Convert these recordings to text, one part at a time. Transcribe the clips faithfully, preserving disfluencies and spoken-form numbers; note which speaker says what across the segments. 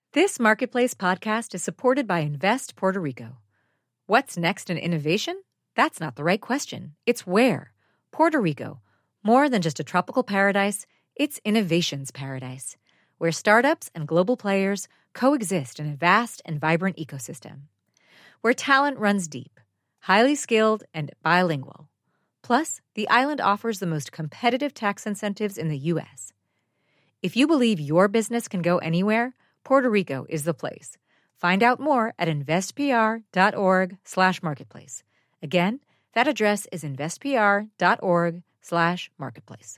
Speaker 1: This Marketplace podcast is supported by Invest Puerto Rico. What's next in innovation? That's not the right question. It's where. Puerto Rico. More than just a tropical paradise, it's innovation's paradise, where startups and global players coexist in a vast and vibrant ecosystem. Where talent runs deep, highly skilled, and bilingual. Plus, the island offers the most competitive tax incentives in the U S. If you believe your business can go anywhere, Puerto Rico is the place. Find out more at investpr.org slash marketplace. Again, that address is investpr.org slash marketplace.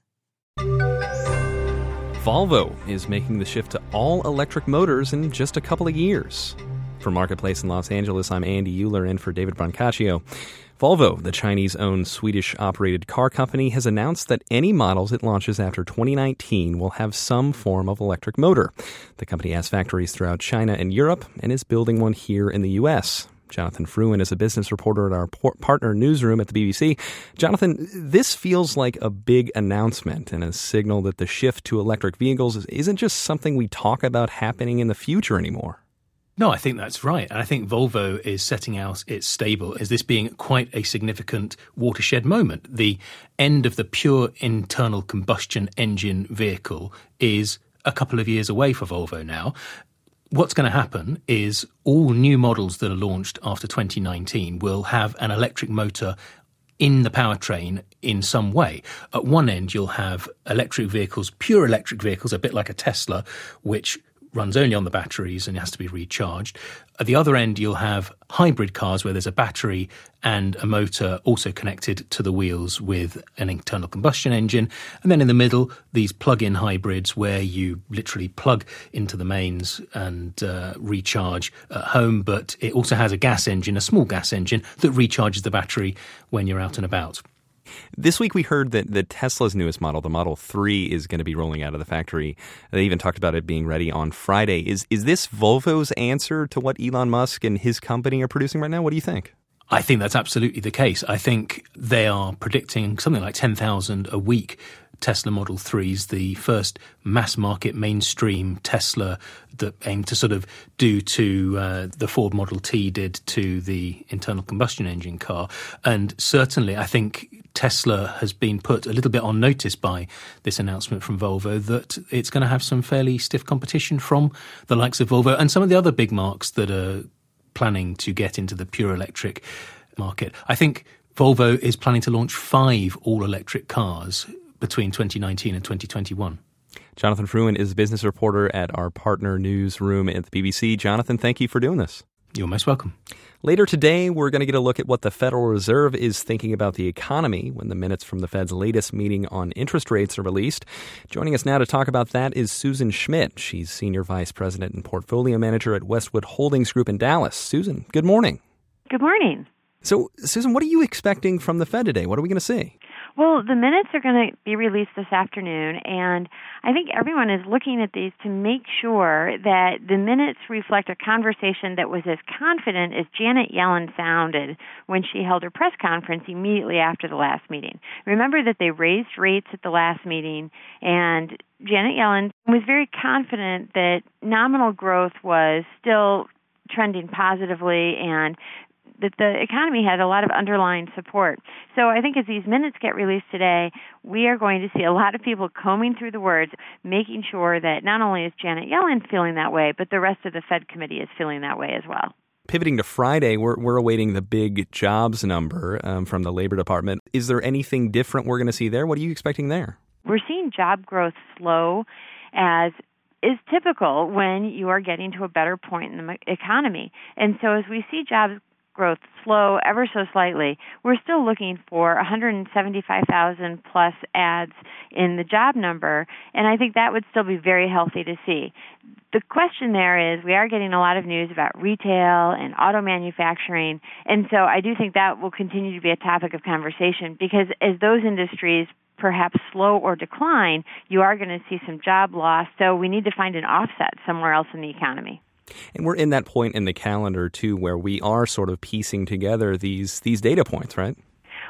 Speaker 2: Volvo is making the shift to all-electric motors in just a couple of years. For Marketplace in Los Angeles, I'm Andy Euler in for David Brancaccio. Volvo, the Chinese-owned Swedish-operated car company, has announced that any models it launches after twenty nineteen will have some form of electric motor. The company has factories throughout China and Europe and is building one here in the U S. Jonathan Fruin is a business reporter at our partner newsroom at the B B C. Jonathan, this feels like a big announcement and a signal that the shift to electric vehicles isn't just something we talk about happening in the future anymore.
Speaker 3: No, I think that's right. And I think Volvo is setting out its stable as this being quite a significant watershed moment. The end of the pure internal combustion engine vehicle is a couple of years away for Volvo now. What's going to happen is all new models that are launched after twenty nineteen will have an electric motor in the powertrain in some way. At one end, you'll have electric vehicles, pure electric vehicles, a bit like a Tesla, which runs only on the batteries and has to be recharged. At the other end, you'll have hybrid cars where there's a battery and a motor also connected to the wheels with an internal combustion engine. And then in the middle, these plug-in hybrids where you literally plug into the mains and uh, recharge at home, but it also has a gas engine, a small gas engine, that recharges the battery when you're out and about.
Speaker 2: This week we heard that the Tesla's newest model, the Model three, is going to be rolling out of the factory. They even talked about it being ready on Friday. Is is this Volvo's answer to what Elon Musk and his company are producing right now? What do you think?
Speaker 3: I think that's absolutely the case. I think they are predicting something like ten thousand a week Tesla Model threes, the first mass-market mainstream Tesla that aimed to sort of do to uh, the Ford Model T did to the internal combustion engine car. And certainly I think Tesla has been put a little bit on notice by this announcement from Volvo that it's going to have some fairly stiff competition from the likes of Volvo and some of the other big marques that are planning to get into the pure electric market. I think Volvo is planning to launch five all-electric cars between twenty nineteen and twenty twenty-one.
Speaker 2: Jonathan Fruin is a business reporter at our partner newsroom at the B B C. Jonathan, thank you for doing this.
Speaker 3: You're most welcome.
Speaker 2: Later today, we're going to get a look at what the Federal Reserve is thinking about the economy when the minutes from the Fed's latest meeting on interest rates are released. Joining us now to talk about that is Susan Schmidt. She's Senior Vice President and Portfolio Manager at Westwood Holdings Group in Dallas. Susan, good morning.
Speaker 4: Good morning.
Speaker 2: So, Susan, what are you expecting from the Fed today? What are we going to see?
Speaker 4: Well, the minutes are going to be released this afternoon, and I think everyone is looking at these to make sure that the minutes reflect a conversation that was as confident as Janet Yellen sounded when she held her press conference immediately after the last meeting. Remember that they raised rates at the last meeting, and Janet Yellen was very confident that nominal growth was still trending positively and that the economy had a lot of underlying support. So I think as these minutes get released today, we are going to see a lot of people combing through the words, making sure that not only is Janet Yellen feeling that way, but the rest of the Fed committee is feeling that way as well.
Speaker 2: Pivoting to Friday, we're, we're awaiting the big jobs number um, from the Labor Department. Is there anything different we're going to see there? What are you expecting there?
Speaker 4: We're seeing job growth slow as is typical when you are getting to a better point in the economy. And so as we see jobs growth slow ever so slightly, we're still looking for one hundred seventy-five thousand plus ads in the job number, and I think that would still be very healthy to see. The question there is we are getting a lot of news about retail and auto manufacturing, and so I do think that will continue to be a topic of conversation because as those industries perhaps slow or decline, you are going to see some job loss, so we need to find an offset somewhere else in the economy.
Speaker 2: And we're in that point in the calendar, too, where we are sort of piecing together these these data points, right?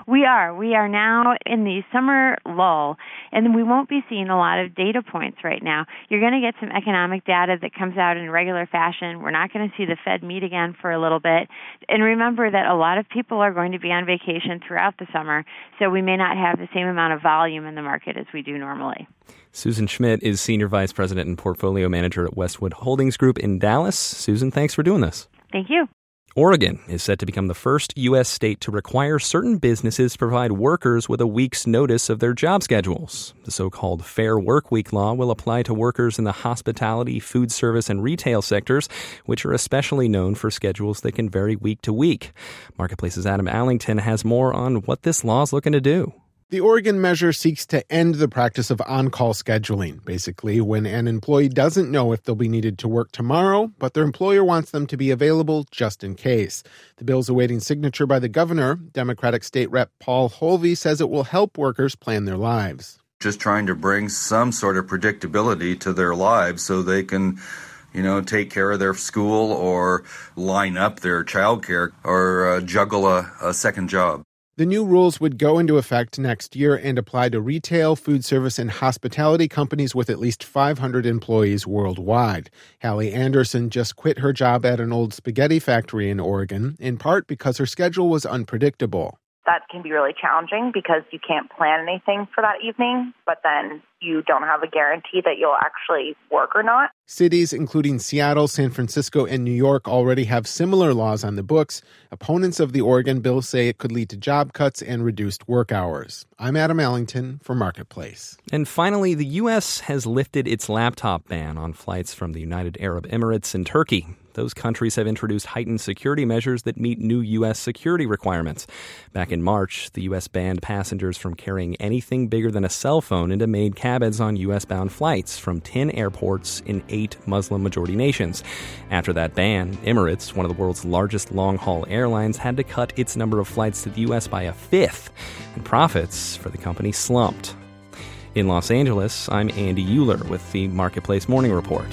Speaker 4: We are. We are now in the summer lull, and we won't be seeing a lot of data points right now. You're going to get some economic data that comes out in regular fashion. We're not going to see the Fed meet again for a little bit. And remember that a lot of people are going to be on vacation throughout the summer, so we may not have the same amount of volume in the market as we do normally.
Speaker 2: Susan Schmidt is Senior Vice President and Portfolio Manager at Westwood Holdings Group in Dallas. Susan, thanks for doing this.
Speaker 4: Thank you.
Speaker 2: Oregon is set to become the first U S state to require certain businesses to provide workers with a week's notice of their job schedules. The so-called Fair Workweek law will apply to workers in the hospitality, food service, and retail sectors, which are especially known for schedules that can vary week to week. Marketplace's Adam Allington has more on what this law is looking to do.
Speaker 5: The Oregon measure seeks to end the practice of on-call scheduling, basically when an employee doesn't know if they'll be needed to work tomorrow, but their employer wants them to be available just in case. The bill's awaiting signature by the governor. Democratic State Rep Paul Holvey says it will help workers plan their lives.
Speaker 6: Just trying to bring some sort of predictability to their lives so they can, you know, take care of their school or line up their childcare or uh, juggle a, a second job.
Speaker 5: The new rules would go into effect next year and apply to retail, food service, and hospitality companies with at least five hundred employees worldwide. Hallie Anderson just quit her job at an old spaghetti factory in Oregon, in part because her schedule was unpredictable.
Speaker 7: That can be really challenging because you can't plan anything for that evening, but then you don't have a guarantee that you'll actually work or not.
Speaker 5: Cities including Seattle, San Francisco, and New York already have similar laws on the books. Opponents of the Oregon bill say it could lead to job cuts and reduced work hours. I'm Adam Allington for Marketplace.
Speaker 2: And finally, the U S has lifted its laptop ban on flights from the United Arab Emirates and Turkey. Those countries have introduced heightened security measures that meet new U S security requirements. Back in March, the U S banned passengers from carrying anything bigger than a cell phone into main cabins on U S-bound flights from ten airports in eight Muslim-majority nations. After that ban, Emirates, one of the world's largest long-haul airlines, had to cut its number of flights to the U S by a fifth, and profits for the company slumped. In Los Angeles, I'm Andy Euler with the Marketplace Morning Report.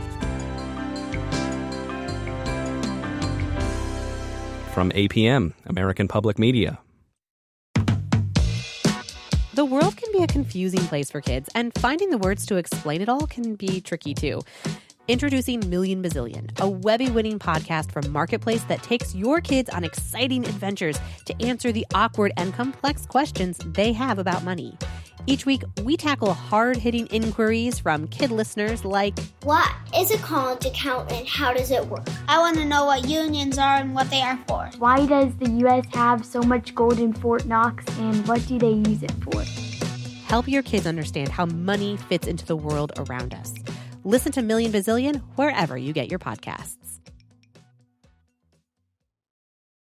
Speaker 2: From A P M, American Public Media.
Speaker 8: The world can be a confusing place for kids, and finding the words to explain it all can be tricky too. Introducing Million Bazillion, a Webby-winning podcast from Marketplace that takes your kids on exciting adventures to answer the awkward and complex questions they have about money. Each week, we tackle hard-hitting inquiries from kid listeners like,
Speaker 9: what is a college account and how does it work? I want to know what unions are and what they are for.
Speaker 10: Why does the U S have so much gold in Fort Knox and what do they use it for?
Speaker 8: Help your kids understand how money fits into the world around us. Listen to Million Bazillion wherever you get your podcasts.